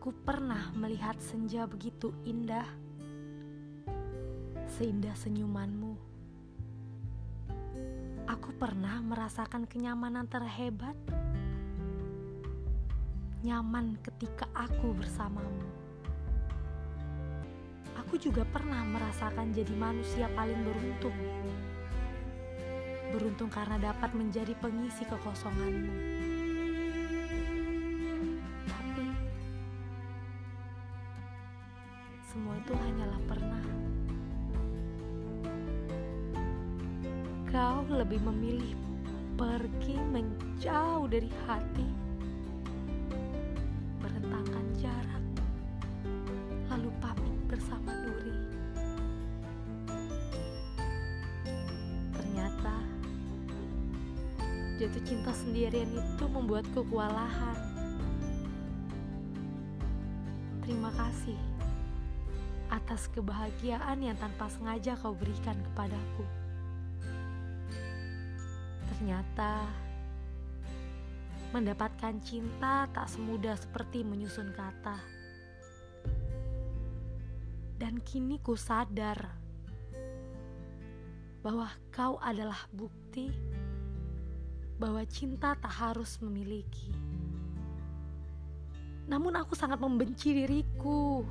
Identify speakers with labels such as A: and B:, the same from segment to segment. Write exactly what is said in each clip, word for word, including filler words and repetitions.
A: Aku pernah melihat senja begitu indah, seindah senyumanmu. Aku pernah merasakan kenyamanan terhebat, nyaman ketika aku bersamamu. Aku juga pernah merasakan jadi manusia paling beruntung. Beruntung karena dapat menjadi pengisi kekosonganmu. Tapi semua itu hanyalah pernah. Kau lebih memilih pergi menjauh dari hati, berhentangkan jarak, lalu pamit bersama duri. Ternyata jatuh cinta sendirian itu membuatku kewalahan. Terima kasih atas kebahagiaan yang tanpa sengaja kau berikan kepadaku. Ternyata mendapatkan cinta tak semudah seperti menyusun kata. Dan kini ku sadar bahwa kau adalah bukti bahwa cinta tak harus memiliki. Namun aku sangat membenci diriku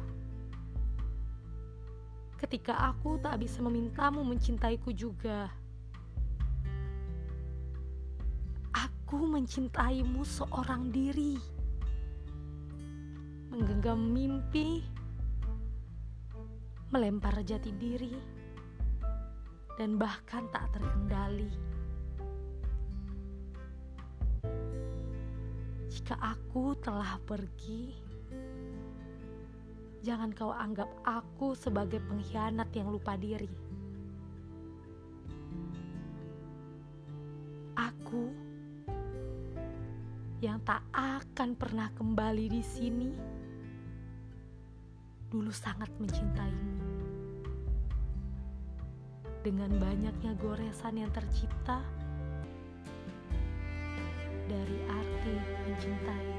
A: ketika aku tak bisa memintamu mencintaiku juga. Aku mencintaimu seorang diri, menggenggam mimpi, melempar jati diri, dan bahkan tak terkendali. Jika aku telah pergi, jangan kau anggap aku sebagai pengkhianat yang lupa diri. Aku yang tak akan pernah kembali di sini, dulu sangat mencintaimu. Dengan banyaknya goresan yang tercipta dari arti mencintai.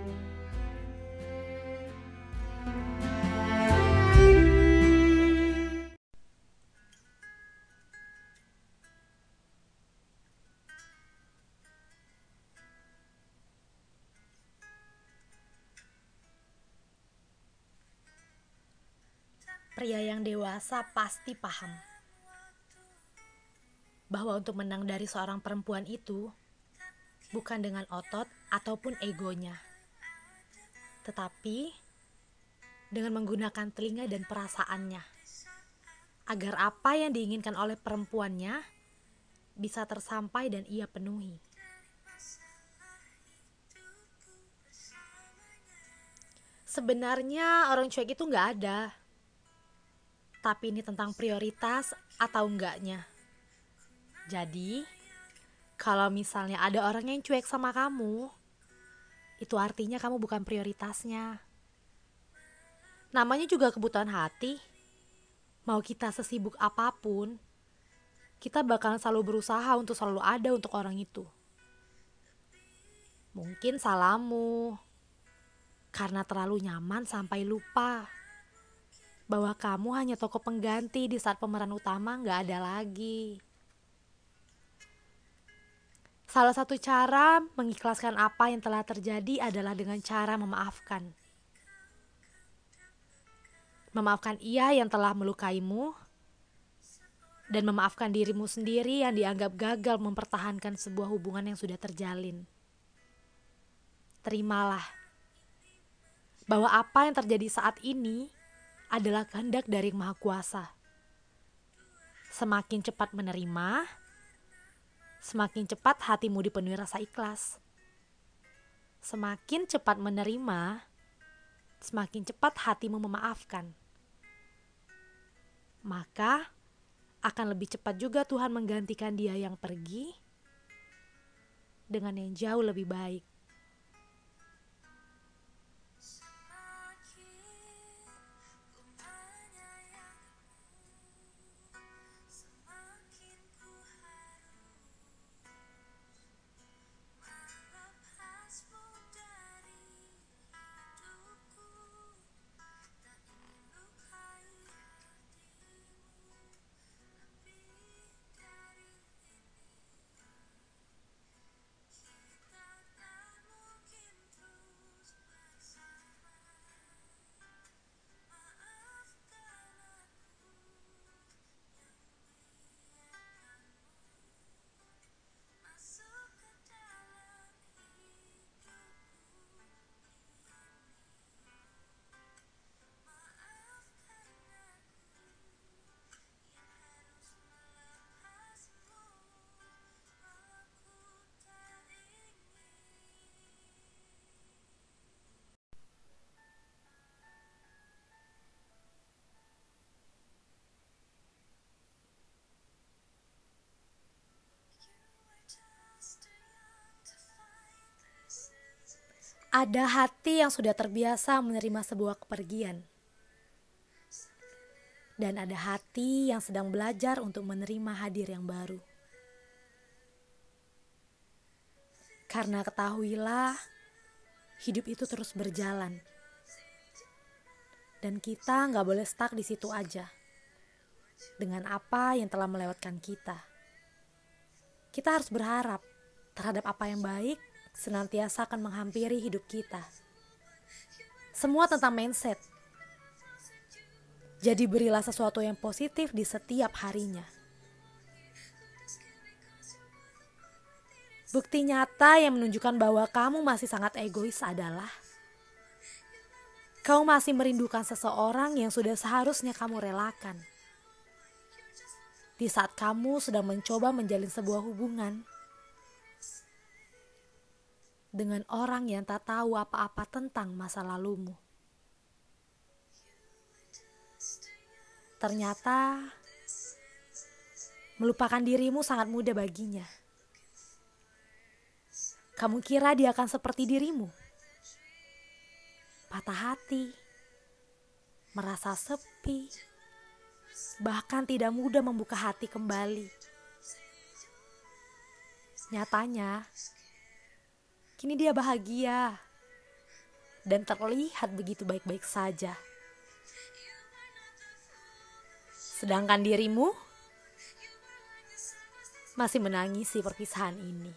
B: Pria yang dewasa pasti paham bahwa untuk menang dari seorang perempuan itu bukan dengan otot ataupun egonya, tetapi dengan menggunakan telinga dan perasaannya, agar apa yang diinginkan oleh perempuannya bisa tersampai dan ia penuhi. Sebenarnya orang cuek itu gak ada, tapi ini tentang prioritas atau enggaknya. Jadi, kalau misalnya ada orang yang cuek sama kamu, itu artinya kamu bukan prioritasnya. Namanya juga kebutuhan hati. Mau kita sesibuk apapun, kita bakalan selalu berusaha untuk selalu ada untuk orang itu. Mungkin salahmu, karena terlalu nyaman sampai lupa bahwa kamu hanya tokoh pengganti di saat pemeran utama gak ada lagi. Salah satu cara mengikhlaskan apa yang telah terjadi adalah dengan cara memaafkan. Memaafkan ia yang telah melukaimu, dan memaafkan dirimu sendiri yang dianggap gagal mempertahankan sebuah hubungan yang sudah terjalin. Terimalah bahwa apa yang terjadi saat ini adalah kehendak dari Yang Maha Kuasa. Semakin cepat menerima, semakin cepat hatimu dipenuhi rasa ikhlas. Semakin cepat menerima, semakin cepat hatimu memaafkan. Maka akan lebih cepat juga Tuhan menggantikan dia yang pergi dengan yang jauh lebih baik. Ada hati yang sudah terbiasa menerima sebuah kepergian. Dan ada hati yang sedang belajar untuk menerima hadir yang baru. Karena ketahuilah, hidup itu terus berjalan. Dan kita gak boleh stuck di situ aja. Dengan apa yang telah melewatkan kita. Kita harus berharap terhadap apa yang baik senantiasa akan menghampiri hidup kita. Semua tentang mindset. Jadi berilah sesuatu yang positif di setiap harinya. Bukti nyata yang menunjukkan bahwa kamu masih sangat egois adalah kamu masih merindukan seseorang yang sudah seharusnya kamu relakan. Di saat kamu sedang mencoba menjalin sebuah hubungan dengan orang yang tak tahu apa-apa tentang masa lalumu. Ternyata melupakan dirimu sangat mudah baginya. Kamu kira dia akan seperti dirimu? Patah hati, merasa sepi, bahkan tidak mudah membuka hati kembali. Nyatanya, kini dia bahagia dan terlihat begitu baik-baik saja. Sedangkan dirimu masih menangisi perpisahan ini.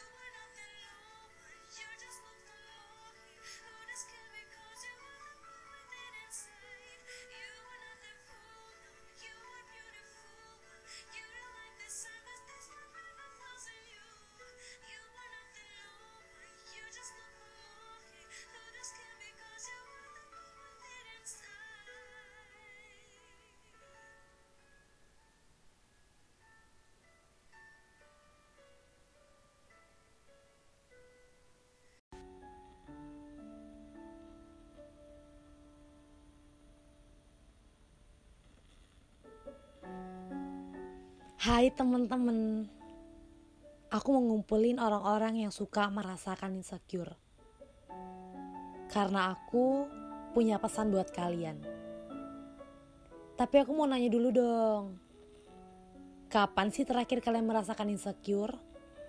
B: Hai teman-teman, aku mau ngumpulin orang-orang yang suka merasakan insecure. Karena aku punya pesan buat kalian. Tapi aku mau nanya dulu dong. Kapan sih terakhir kalian merasakan insecure?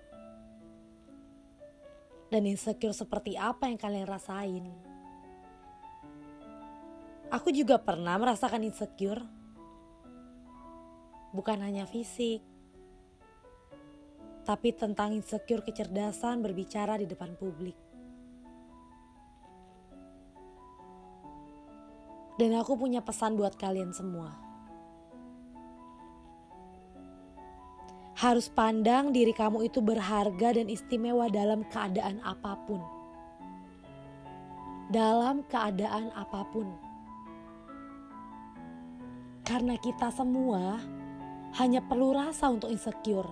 B: Dan insecure seperti apa yang kalian rasain? Aku juga pernah merasakan insecure. Bukan hanya fisik, tapi tentang insecure kecerdasan berbicara di depan publik. Dan aku punya pesan buat kalian semua. Harus pandang diri kamu itu berharga dan istimewa dalam keadaan apapun. Dalam keadaan apapun. Karena kita semua hanya perlu rasa untuk insecure.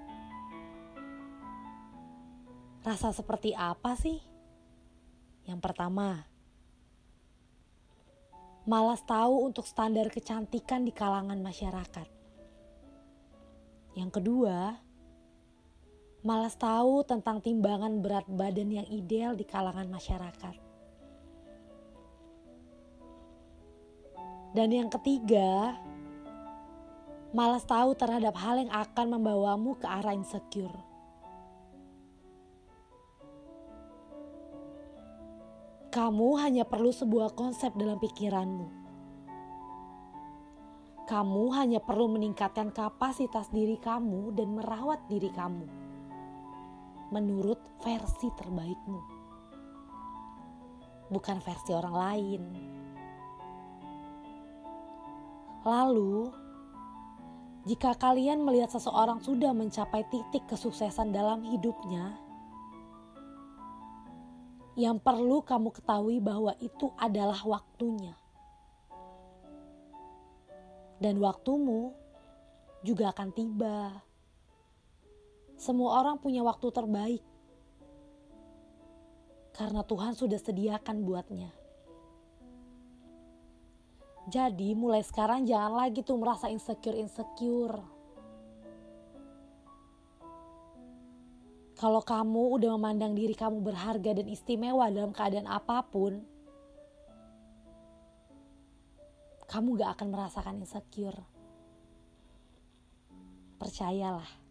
B: Rasa seperti apa sih? Yang pertama, malas tahu untuk standar kecantikan di kalangan masyarakat. Yang kedua, malas tahu tentang timbangan berat badan yang ideal di kalangan masyarakat. Dan yang ketiga, malas tahu terhadap hal yang akan membawamu ke arah insecure. Kamu hanya perlu sebuah konsep dalam pikiranmu. Kamu hanya perlu meningkatkan kapasitas diri kamu dan merawat diri kamu menurut versi terbaikmu. Bukan versi orang lain. Lalu, jika kalian melihat seseorang sudah mencapai titik kesuksesan dalam hidupnya, yang perlu kamu ketahui bahwa itu adalah waktunya. Dan waktumu juga akan tiba. Semua orang punya waktu terbaik. Karena Tuhan sudah sediakan buatnya. Jadi mulai sekarang jangan lagi tuh merasa insecure-insecure.
A: Kalau kamu udah memandang diri kamu berharga dan istimewa dalam keadaan apapun, kamu gak akan merasakan insecure. Percayalah.